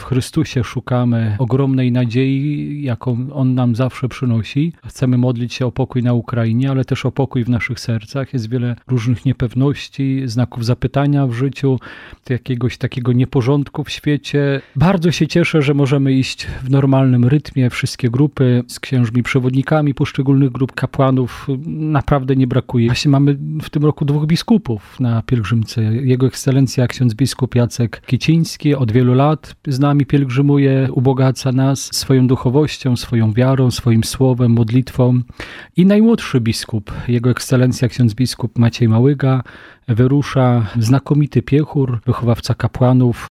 Chrystusie szukamy ogromnej nadziei, jaką On nam zawsze przynosi. Chcemy modlić się o pokój na Ukrainie, ale też o pokój w naszych sercach. Jest wiele różnych niepewności, znaków zapytania w życiu, jakiegoś takiego nieporządku w świecie. Bardzo się cieszę, że możemy iść w normalnym rytmie. Wszystkie grupy z księżmi przewodnikami poszczególnych grup kapłanów naprawdę nie brakuje. Właśnie mamy w tym roku 2 biskupów na pielgrzymce. Jego ekscelencja ksiądz biskup Jacek Kiciński od wielu lat z nami pielgrzymuje, ubogaca nas swoją duchowością, swoją wiarą, swoim słowem, modlitwą. I najmłodszy biskup, jego ekscelencja ksiądz biskup Maciej Małyga, wyrusza, znakomity piechur, wychowawca kapłanów,